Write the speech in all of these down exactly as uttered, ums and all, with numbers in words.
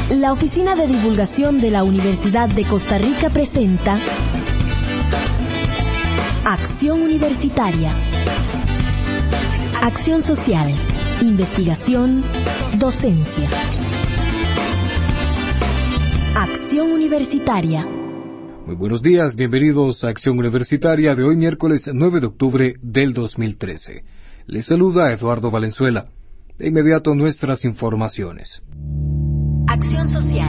La Oficina de Divulgación de la Universidad de Costa Rica presenta Acción Universitaria. Acción social, investigación, docencia. Acción Universitaria. Muy buenos días, bienvenidos a Acción Universitaria de hoy miércoles nueve de octubre del dos mil trece. Les saluda Eduardo Valenzuela. De inmediato nuestras informaciones. Acción social,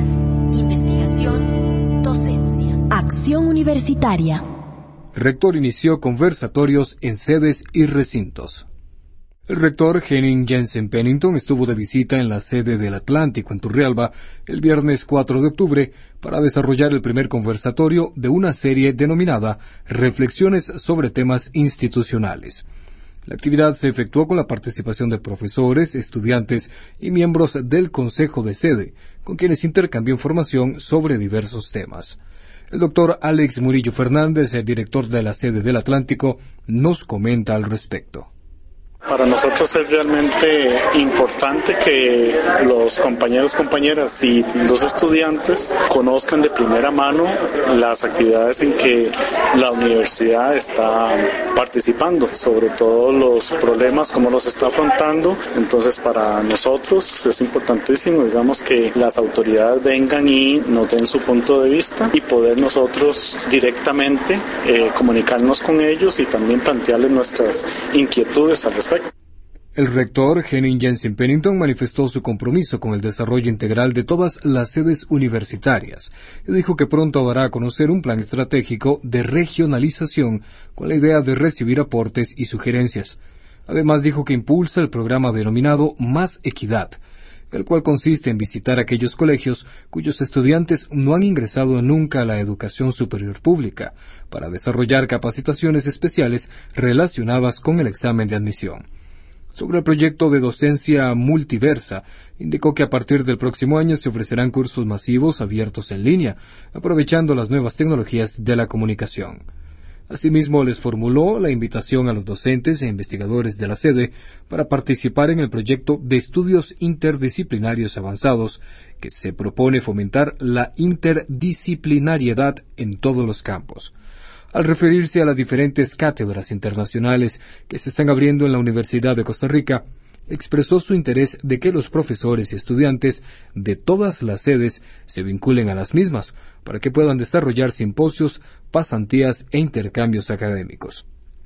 investigación, docencia. Acción Universitaria. Rector inició conversatorios en sedes y recintos. El rector Henning Jensen Pennington estuvo de visita en la sede del Atlántico en Turrialba el viernes cuatro de octubre para desarrollar el primer conversatorio de una serie denominada Reflexiones sobre temas institucionales. La actividad se efectuó con la participación de profesores, estudiantes y miembros del Consejo de Sede, con quienes intercambió información sobre diversos temas. El doctor Alex Murillo Fernández, el director de la sede del Atlántico, nos comenta al respecto. Para nosotros es realmente importante que los compañeros, compañeras y los estudiantes conozcan de primera mano las actividades en que la universidad está participando, sobre todo los problemas, cómo los está afrontando. Entonces, para nosotros es importantísimo, digamos, que las autoridades vengan y nos den su punto de vista y poder nosotros directamente eh, comunicarnos con ellos y también plantearles nuestras inquietudes al respecto. El rector Henning Jensen Pennington manifestó su compromiso con el desarrollo integral de todas las sedes universitarias y dijo que pronto dará a conocer un plan estratégico de regionalización con la idea de recibir aportes y sugerencias. Además dijo que impulsa el programa denominado Más Equidad, el cual consiste en visitar aquellos colegios cuyos estudiantes no han ingresado nunca a la educación superior pública para desarrollar capacitaciones especiales relacionadas con el examen de admisión. Sobre el proyecto de docencia multiversa, indicó que a partir del próximo año se ofrecerán cursos masivos abiertos en línea, aprovechando las nuevas tecnologías de la comunicación. Asimismo, les formuló la invitación a los docentes e investigadores de la sede para participar en el proyecto de estudios interdisciplinarios avanzados, que se propone fomentar la interdisciplinariedad en todos los campos. Al referirse a las diferentes cátedras internacionales que se están abriendo en la Universidad de Costa Rica, expresó su interés de que los profesores y estudiantes de todas las sedes se vinculen a las mismas para que puedan desarrollar simposios, pasantías e intercambios académicos.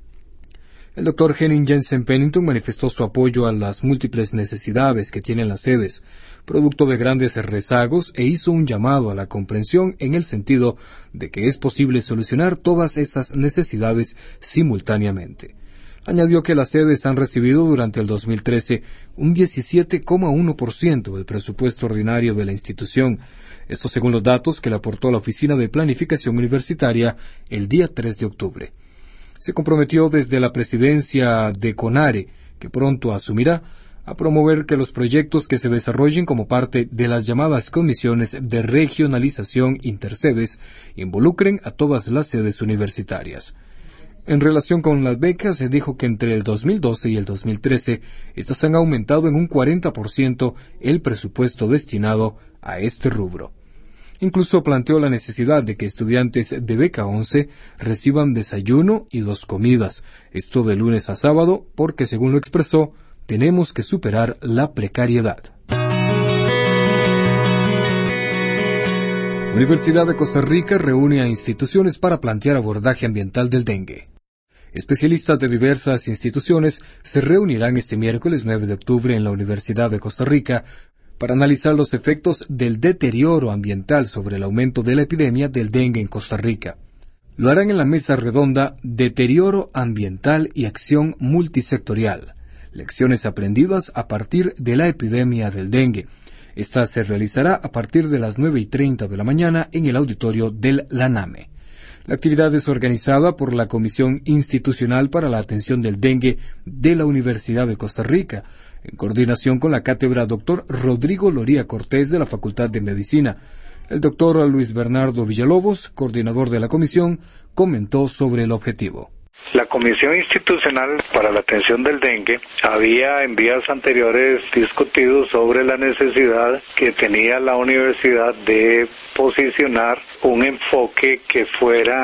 El doctor Henning Jensen Pennington manifestó su apoyo a las múltiples necesidades que tienen las sedes, producto de grandes rezagos, e hizo un llamado a la comprensión en el sentido de que es posible solucionar todas esas necesidades simultáneamente. Añadió que las sedes han recibido durante el dos mil trece un diecisiete coma uno por ciento del presupuesto ordinario de la institución, esto según los datos que le aportó la Oficina de Planificación Universitaria el día tres de octubre. Se comprometió desde la presidencia de CONARE, que pronto asumirá, a promover que los proyectos que se desarrollen como parte de las llamadas comisiones de regionalización intersedes involucren a todas las sedes universitarias. En relación con las becas, se dijo que entre el dos mil doce y el dos mil trece, estas han aumentado en un cuarenta por ciento el presupuesto destinado a este rubro. Incluso planteó la necesidad de que estudiantes de beca once reciban desayuno y dos comidas, esto de lunes a sábado, porque, según lo expresó, tenemos que superar la precariedad. Universidad de Costa Rica reúne a instituciones para plantear abordaje ambiental del dengue. Especialistas de diversas instituciones se reunirán este miércoles nueve de octubre en la Universidad de Costa Rica para analizar los efectos del deterioro ambiental sobre el aumento de la epidemia del dengue en Costa Rica. Lo harán en la mesa redonda Deterioro Ambiental y Acción Multisectorial, lecciones aprendidas a partir de la epidemia del dengue. Esta se realizará a partir de las nueve y treinta de la mañana en el auditorio del LANAME. La actividad es organizada por la Comisión Institucional para la Atención del Dengue de la Universidad de Costa Rica, en coordinación con la cátedra doctor Rodrigo Loría Cortés de la Facultad de Medicina. El doctor Luis Bernardo Villalobos, coordinador de la comisión, comentó sobre el objetivo. La Comisión Institucional para la Atención del Dengue había en días anteriores discutido sobre la necesidad que tenía la universidad de posicionar un enfoque que fuera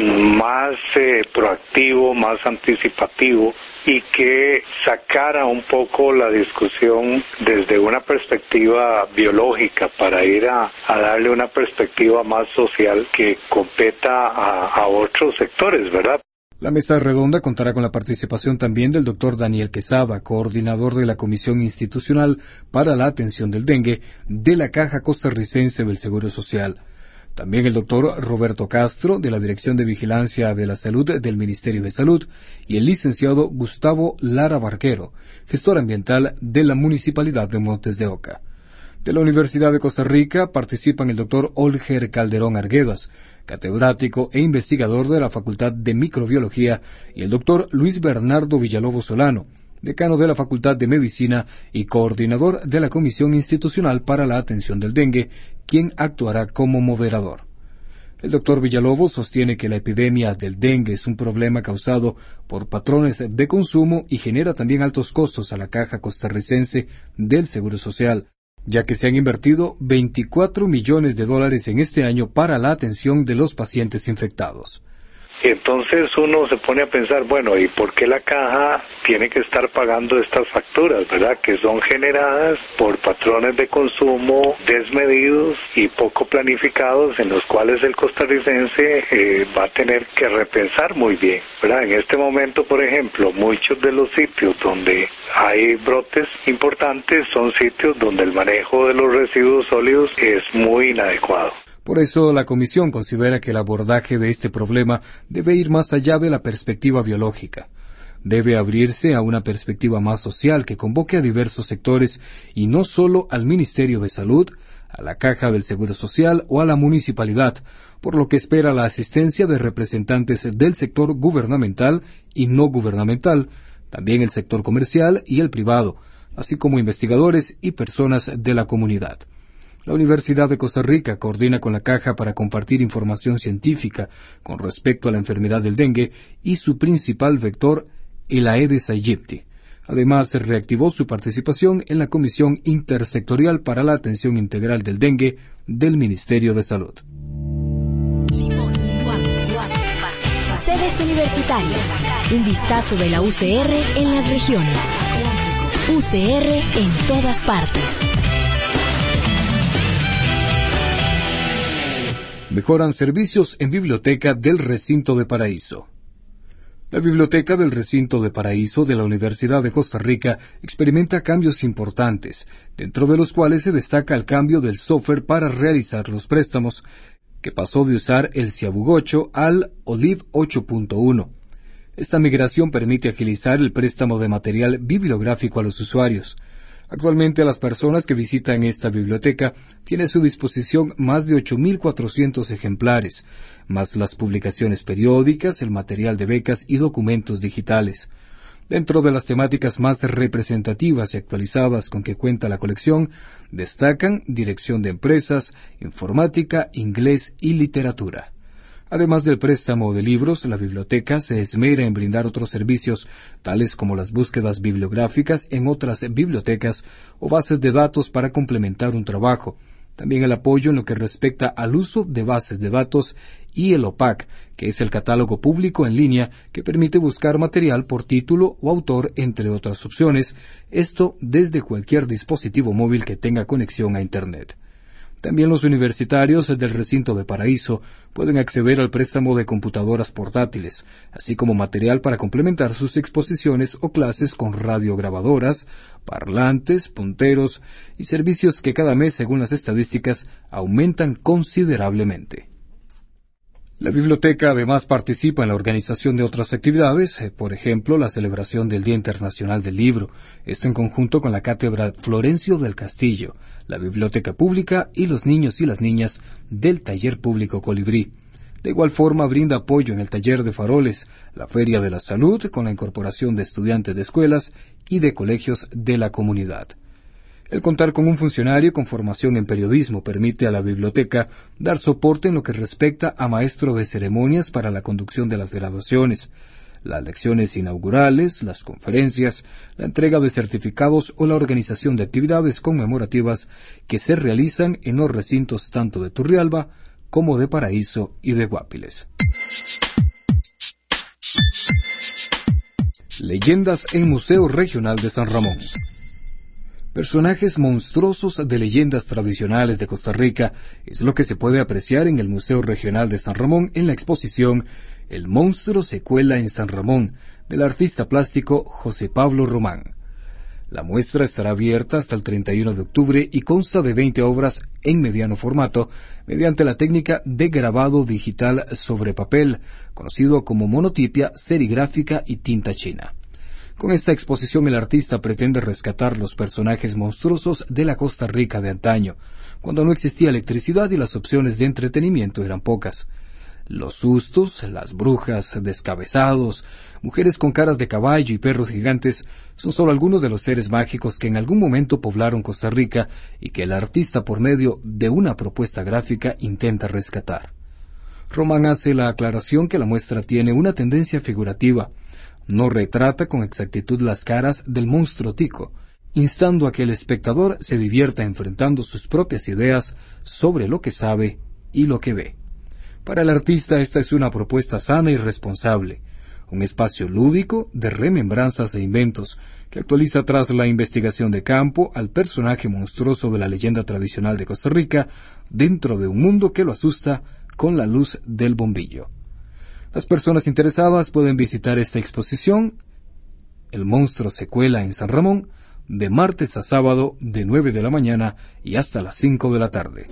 más eh, proactivo, más anticipativo y que sacara un poco la discusión desde una perspectiva biológica para ir a, a darle una perspectiva más social que competa a, a otros sectores, ¿verdad? La mesa redonda contará con la participación también del doctor Daniel Quesada, coordinador de la Comisión Institucional para la Atención del Dengue de la Caja Costarricense del Seguro Social. También el doctor Roberto Castro, de la Dirección de Vigilancia de la Salud del Ministerio de Salud, y el licenciado Gustavo Lara Barquero, gestor ambiental de la Municipalidad de Montes de Oca. De la Universidad de Costa Rica participan el doctor Olger Calderón Arguedas, catedrático e investigador de la Facultad de Microbiología, y el doctor Luis Bernardo Villalobos Solano, decano de la Facultad de Medicina y coordinador de la Comisión Institucional para la Atención del Dengue, quien actuará como moderador. El doctor Villalobos sostiene que la epidemia del dengue es un problema causado por patrones de consumo y genera también altos costos a la Caja Costarricense del Seguro Social, ya que se han invertido veinticuatro millones de dólares en este año para la atención de los pacientes infectados. Entonces uno se pone a pensar, bueno, ¿y por qué la caja tiene que estar pagando estas facturas, verdad? Que son generadas por patrones de consumo desmedidos y poco planificados, en los cuales el costarricense eh, va a tener que repensar muy bien, ¿verdad? En este momento, por ejemplo, muchos de los sitios donde hay brotes importantes son sitios donde el manejo de los residuos sólidos es muy inadecuado. Por eso, la Comisión considera que el abordaje de este problema debe ir más allá de la perspectiva biológica. Debe abrirse a una perspectiva más social que convoque a diversos sectores y no solo al Ministerio de Salud, a la Caja del Seguro Social o a la municipalidad, por lo que espera la asistencia de representantes del sector gubernamental y no gubernamental, también el sector comercial y el privado, así como investigadores y personas de la comunidad. La Universidad de Costa Rica coordina con la Caja para compartir información científica con respecto a la enfermedad del dengue y su principal vector, el Aedes aegypti. Además, se reactivó su participación en la Comisión Intersectorial para la Atención Integral del Dengue del Ministerio de Salud. Sedes universitarias. Un vistazo de la U C R en las regiones. U C R en todas partes. Mejoran servicios en biblioteca del recinto de Paraíso. La biblioteca del recinto de Paraíso de la Universidad de Costa Rica experimenta cambios importantes, dentro de los cuales se destaca el cambio del software para realizar los préstamos, que pasó de usar el Siabug ocho al Olive ocho punto uno. Esta migración permite agilizar el préstamo de material bibliográfico a los usuarios. Actualmente, las personas que visitan esta biblioteca tienen a su disposición más de ocho mil cuatrocientos ejemplares, más las publicaciones periódicas, el material de becas y documentos digitales. Dentro de las temáticas más representativas y actualizadas con que cuenta la colección, destacan dirección de empresas, informática, inglés y literatura. Además del préstamo de libros, la biblioteca se esmera en brindar otros servicios, tales como las búsquedas bibliográficas en otras bibliotecas o bases de datos para complementar un trabajo. También el apoyo en lo que respecta al uso de bases de datos y el O P A C, que es el catálogo público en línea que permite buscar material por título o autor, entre otras opciones, esto desde cualquier dispositivo móvil que tenga conexión a Internet. También los universitarios del recinto de Paraíso pueden acceder al préstamo de computadoras portátiles, así como material para complementar sus exposiciones o clases con radiograbadoras, parlantes, punteros y servicios que cada mes, según las estadísticas, aumentan considerablemente. La biblioteca además participa en la organización de otras actividades, por ejemplo, la celebración del Día Internacional del Libro, esto en conjunto con la Cátedra Florencio del Castillo, la Biblioteca Pública y los niños y las niñas del Taller Público Colibrí. De igual forma, brinda apoyo en el Taller de Faroles, la Feria de la Salud, con la incorporación de estudiantes de escuelas y de colegios de la comunidad. El contar con un funcionario con formación en periodismo permite a la biblioteca dar soporte en lo que respecta a maestro de ceremonias para la conducción de las graduaciones. las lecciones inaugurales, las conferencias, la entrega de certificados o la organización de actividades conmemorativas que se realizan en los recintos tanto de Turrialba como de Paraíso y de Guapiles. Leyendas en Museo Regional de San Ramón. Personajes monstruosos de leyendas tradicionales de Costa Rica es lo que se puede apreciar en el Museo Regional de San Ramón en la exposición El monstruo se cuela en San Ramón, del artista plástico José Pablo Román. La muestra estará abierta hasta el treinta y uno de octubre y consta de veinte obras en mediano formato, mediante la técnica de grabado digital sobre papel, conocido como monotipia, serigráfica y tinta china. Con esta exposición el artista pretende rescatar los personajes monstruosos de la Costa Rica de antaño, cuando no existía electricidad y las opciones de entretenimiento eran pocas. Los sustos, las brujas, descabezados, mujeres con caras de caballo y perros gigantes son solo algunos de los seres mágicos que en algún momento poblaron Costa Rica y que el artista por medio de una propuesta gráfica intenta rescatar. Román hace la aclaración que la muestra tiene una tendencia figurativa. No retrata con exactitud las caras del monstruo tico, instando a que el espectador se divierta enfrentando sus propias ideas sobre lo que sabe y lo que ve. Para el artista esta es una propuesta sana y responsable, un espacio lúdico de remembranzas e inventos que actualiza tras la investigación de campo al personaje monstruoso de la leyenda tradicional de Costa Rica dentro de un mundo que lo asusta con la luz del bombillo. Las personas interesadas pueden visitar esta exposición, El monstruo se cuela en San Ramón, de martes a sábado de nueve de la mañana y hasta las cinco de la tarde.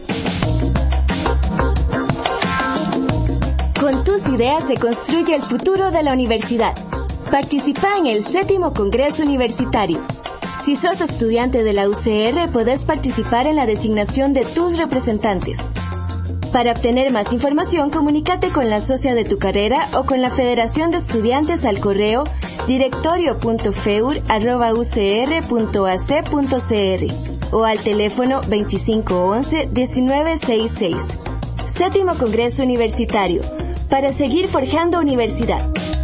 Con tus ideas se construye el futuro de la universidad. Participa en el séptimo Congreso Universitario. Si sos estudiante de la U C R, podés participar en la designación de tus representantes. Para obtener más información, comunícate con la socia de tu carrera o con la Federación de Estudiantes al correo directorio punto feur arroba u c r punto a c punto c r o al teléfono veinticinco once diecinueve sesenta y seis. Séptimo Congreso Universitario. Para seguir forjando universidad.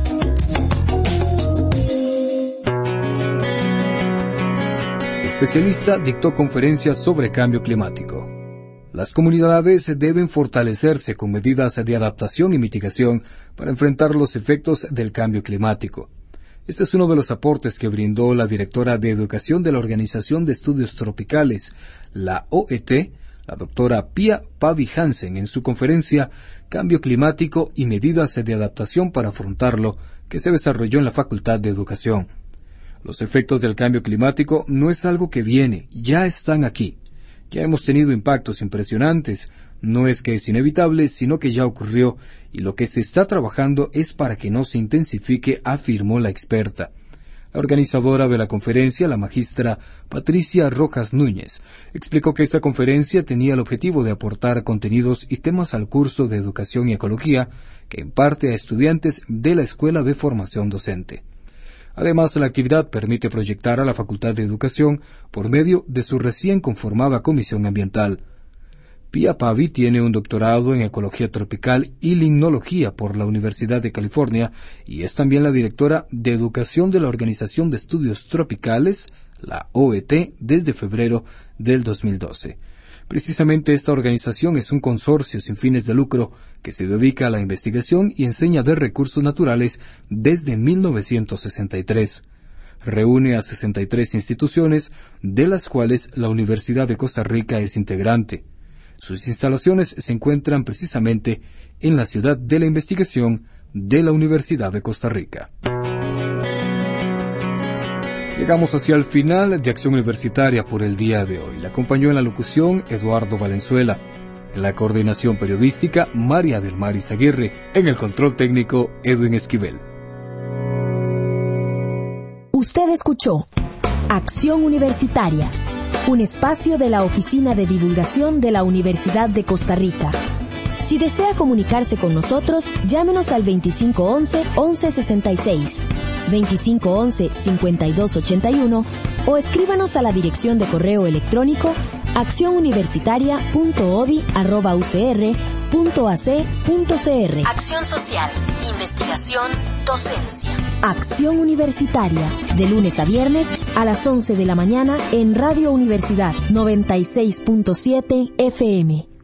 Especialista dictó conferencia sobre cambio climático. Las comunidades deben fortalecerse con medidas de adaptación y mitigación para enfrentar los efectos del cambio climático. Este es uno de los aportes que brindó la directora de Educación de la Organización de Estudios Tropicales, la O E T, la doctora Pia Pavi Hansen, en su conferencia Cambio Climático y Medidas de Adaptación para Afrontarlo, que se desarrolló en la Facultad de Educación. Los efectos del cambio climático no es algo que viene, ya están aquí. Ya hemos tenido impactos impresionantes, no es que es inevitable, sino que ya ocurrió, y lo que se está trabajando es para que no se intensifique, afirmó la experta. La organizadora de la conferencia, la magistra Patricia Rojas Núñez, explicó que esta conferencia tenía el objetivo de aportar contenidos y temas al curso de Educación y Ecología que imparte a estudiantes de la Escuela de Formación Docente. Además, la actividad permite proyectar a la Facultad de Educación por medio de su recién conformada Comisión Ambiental. Pia Pavi tiene un doctorado en Ecología Tropical y Limnología por la Universidad de California y es también la directora de Educación de la Organización de Estudios Tropicales, la O E T, desde febrero del dos mil doce. Precisamente esta organización es un consorcio sin fines de lucro que se dedica a la investigación y enseña de recursos naturales desde mil novecientos sesenta y tres. Reúne a sesenta y tres instituciones, de las cuales la Universidad de Costa Rica es integrante. Sus instalaciones se encuentran precisamente en la ciudad de la investigación de la Universidad de Costa Rica. Llegamos hacia el final de Acción Universitaria por el día de hoy. Le acompañó en la locución Eduardo Valenzuela, en la coordinación periodística María del Mar Izaguirre, en el control técnico Edwin Esquivel. Usted escuchó Acción Universitaria, un espacio de la Oficina de Divulgación de la Universidad de Costa Rica. Si desea comunicarse con nosotros, llámenos al veinticinco once once sesenta y seis, veinticinco once cincuenta y dos ochenta y uno o escríbanos a la dirección de correo electrónico accionuniversitaria punto odi arroba u c r punto a c punto c r. Acción social, investigación, Docencia. Acción Universitaria, de lunes a viernes a las once de la mañana en Radio Universidad noventa y seis punto siete F M.